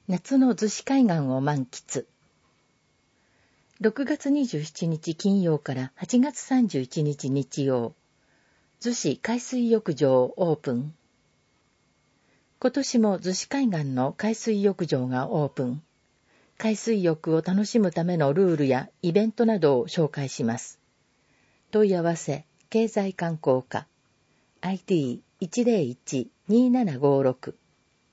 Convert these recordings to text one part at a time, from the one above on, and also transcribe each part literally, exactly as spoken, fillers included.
夏の逗子海岸を満喫。ろくがつにじゅうしちにち金曜からはちがつさんじゅういちにち日曜、逗子海水浴場オープン。今年も逗子海岸の海水浴場がオープン。海水浴を楽しむためのルールやイベントなどを紹介します。問い合わせ、経済観光課、アイディーいちゼロいち にーななごろく。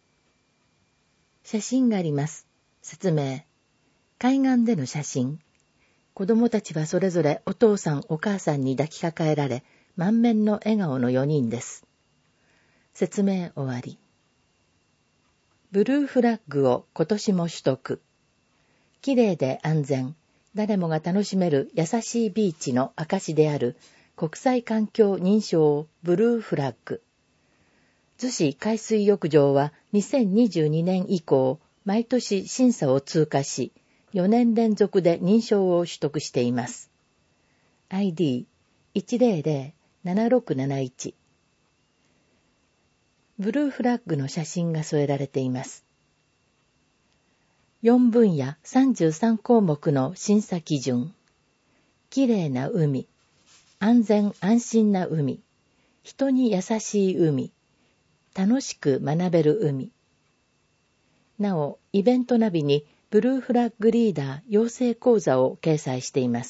写真があります。説明。海岸での写真。子供たちはそれぞれお父さんお母さんに抱きかかえられ、満面の笑顔のよにんです。説明終わり。ブルーフラッグを今年も取得。綺麗で安全、誰もが楽しめる優しいビーチの証である国際環境認証ブルーフラッグ。逗子海水浴場はにせんにじゅうにねん以降、毎年審査を通過し、よねん連続で認証を取得しています。アイディーいちゼロゼロ ななろくなないち。ブルーフラッグの写真が添えられています。よんぶんやさんじゅうさんこうもくの審査基準。きれいな海、安全安心な海、人に優しい海、楽しく学べる海。なお、イベントナビにブルーフラッグリーダー養成講座を掲載しています。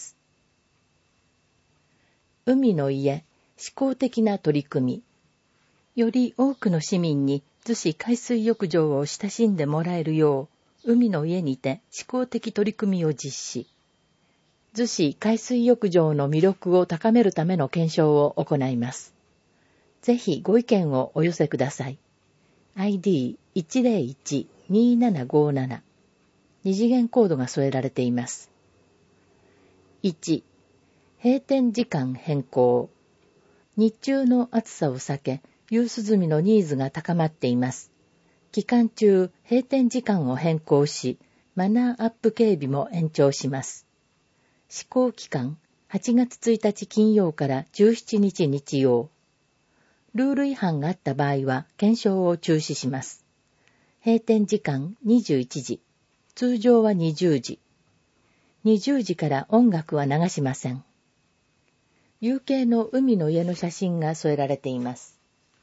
海の家、思考的な取り組み。より多くの市民に逗子海水浴場を親しんでもらえるよう、海の家にて思考的取り組みを実施。逗子海水浴場の魅力を高めるための検証を行います。ぜひご意見をお寄せください。アイディーいちゼロいち にーななごなな。二次元コードが添えられています。いち、閉店時間変更。日中の暑さを避け、夕涼みのニーズが高まっています。期間中、閉店時間を変更し、マナーアップ警備も延長します。施行期間、はちがつついたち金曜からじゅうしちにち日曜。ルール違反があった場合は検証を中止します。閉店時間にじゅういちじ、通常はにじゅうじ。にじゅうじから音楽は流しません。有形の海の家の写真が添えられています。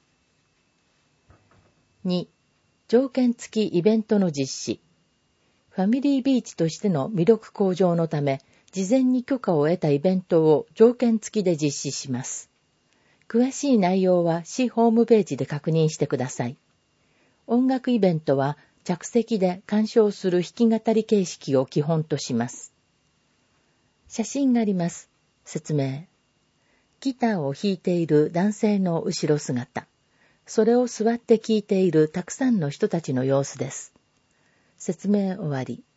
に、条件付きイベントの実施。ファミリービーチとしての魅力向上のため、事前に許可を得たイベントを条件付きで実施します。詳しい内容は市ホームページで確認してください。音楽イベントは着席で鑑賞する弾き語り形式を基本とします。写真があります。説明。ギターを弾いている男性の後ろ姿。それを座って聴いているたくさんの人たちの様子です。説明終わり。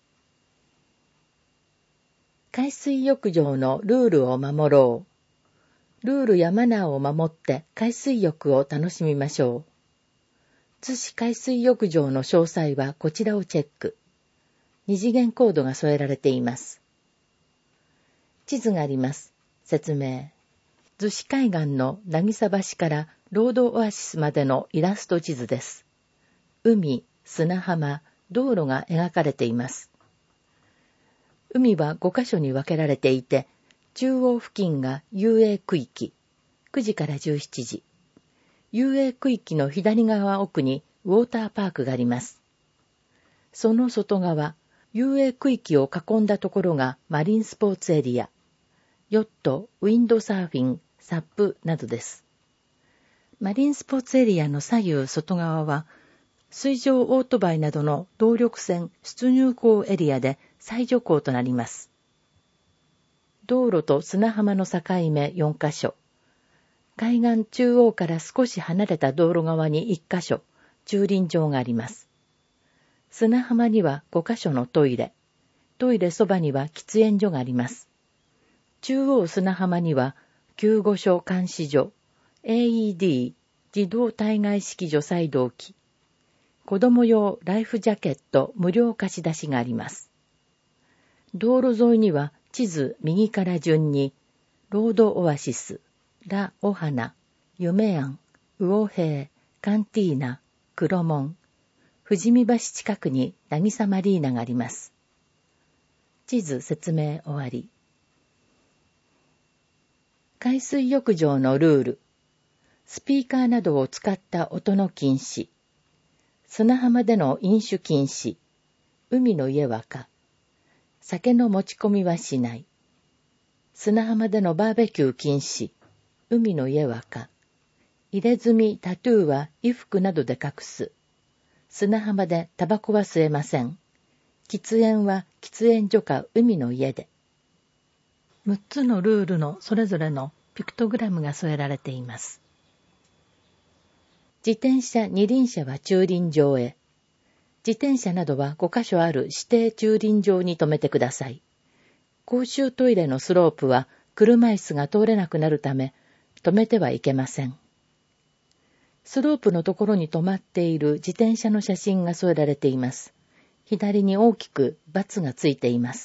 海水浴場のルールを守ろう。ルールやマナーを守って海水浴を楽しみましょう。逗子海水浴場の詳細はこちらをチェック。二次元コードが添えられています。地図があります。説明。逗子海岸の渚橋からロードオアシスまでのイラスト地図です。海、砂浜、道路が描かれています。海はごかしょに分けられていて、中央付近が遊泳区域、くじからじゅうしちじ。遊泳区域の左側奥にウォーターパークがあります。その外側、遊泳区域を囲んだところがマリンスポーツエリア、ヨット、ウィンドサーフィン、サップなどです。マリンスポーツエリアの左右外側は、水上オートバイなどの動力船出入港エリアで最徐港となります。道路と砂浜の境目よんかしょ。海岸中央から少し離れた道路側にいっかしょ、駐輪場があります。砂浜にはごかしょのトイレ。トイレそばには喫煙所があります。中央砂浜には救護所監視所、エーイーディー、自動体外式除細動器、子供用ライフジャケット無料貸し出しがあります。道路沿いには地図右から順に、ロードオアシス、ラ・オハナ、夢庵、ウオヘイ、カンティーナ、黒門、 富士見橋近くに渚マリーナがあります。地図説明終わり。海水浴場のルール。スピーカーなどを使った音の禁止。砂浜での飲酒禁止。海の家は可。酒の持ち込みはしない。砂浜でのバーベキュー禁止。海の家は可。入れ墨、タトゥーは衣服などで隠す。砂浜でタバコは吸えません。喫煙は喫煙所か海の家で。むっつのルールのそれぞれのピクトグラムが添えられています。自転車二輪車は駐輪場へ。自転車などはごかしょある指定駐輪場に停めてください。公衆トイレのスロープは車椅子が通れなくなるため、止めてはいけません。スロープのところに止まっている自転車の写真が添えられています。左に大きく×がついています。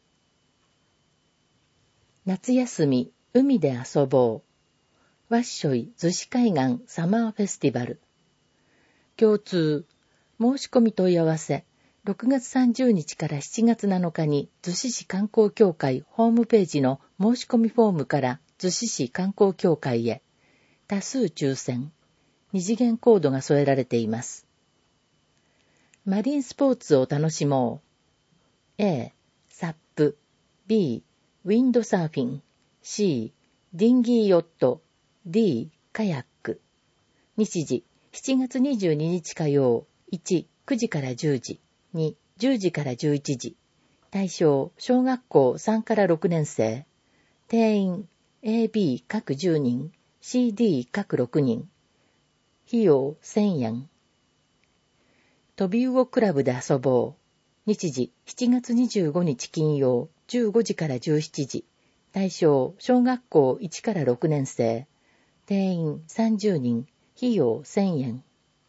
夏休み、海で遊ぼう。わっしょい逗子海岸サマーフェスティバル。共通、申し込み問い合わせ、ろくがつさんじゅうにちからしちがつなのかに逗子市観光協会ホームページの申し込みフォームから逗子市観光協会へ。多数抽選。二次元コードが添えられています。マリンスポーツを楽しもう。A、サップ。B、ウィンドサーフィン。C、ディンギーヨット。D、カヤック。日時、しちがつにじゅうににち火曜。いち、くじからじゅうじ。に、じゅうじからじゅういちじ。対象、小学校さんからろくねん生。定員、エービー 各じゅうにん。シーディー 各ろくにん。費用せんえん。飛び魚クラブで遊ぼう。日時しちがつにじゅうごにち金曜じゅうごじからじゅうしちじ。対象小学校いちからろくねん生。定員さんじゅうにん。費用せんえん。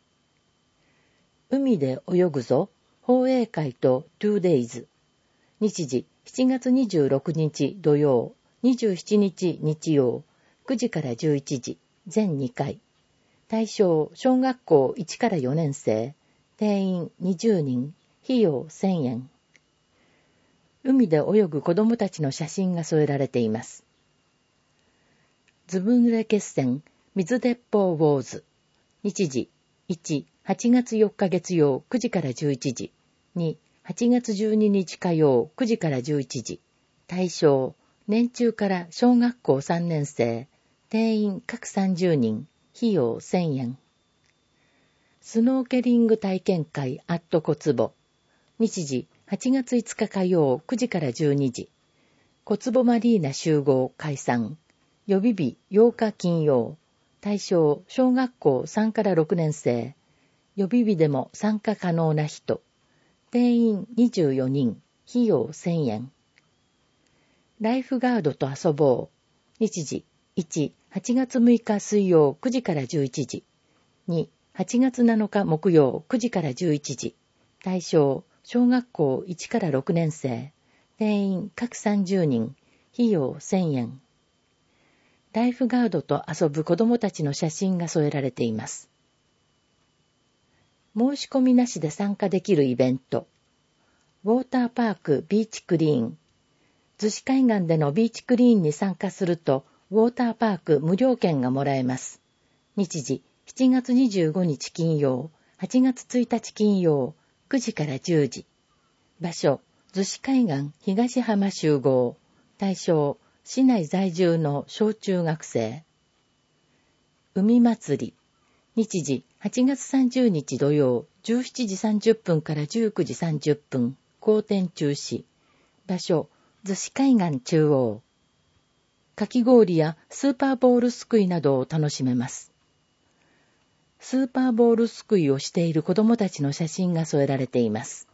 海で泳ぐぞ。放映会と ツーデイズ。日時しちがつにじゅうろくにち土曜、にじゅうしちにち日曜、くじからじゅういちじ、全にかい。対象小学校いちからよねん生。定員にじゅうにん。費用せんえん。海で泳ぐ子供たちの写真が添えられています。ずぶ濡れ決戦、水鉄砲ウォーズ。日時いち、はちがつよっか月曜くじからじゅういちじ。に、はちがつじゅうににち火曜くじからじゅういちじ。対象、年中から小学校さんねん生。定員各さんじゅうにん。費用せんえん。スノーケリング体験会アット小坪。日時はちがついつか火曜くじからじゅうにじ。小坪マリーナ集合解散。予備日ようか金曜。対象小学校さんからろくねん生。予備日でも参加可能な人。定員にじゅうよにん。費用せんえん。ライフガードと遊ぼう。日時いち、はちがつむいか水曜くじからじゅういちじ。に、はちがつなのか木曜くじからじゅういちじ。対象小学校いちからろくねん生。定員各さんじゅうにん。費用せんえん。ライフガードと遊ぶ子どもたちの写真が添えられています。申し込みなしで参加できるイベント。ウォーターパークビーチクリーン。逗子海岸でのビーチクリーンに参加すると、ウォーターパーク無料券がもらえます。日時しちがつにじゅうごにち金曜、はちがつついたち金曜、くじからじゅうじ。場所、逗子海岸東浜集合。対象、市内在住の小中学生。海祭り。日時はちがつさんじゅうにち土曜、じゅうしちじさんじゅっぷんからじゅうくじさんじゅっぷん、好天中止。場所、逗子海岸中央。かき氷やスーパーボールすくいなどを楽しめます。スーパーボールすくいをしている子どもたちの写真が添えられています。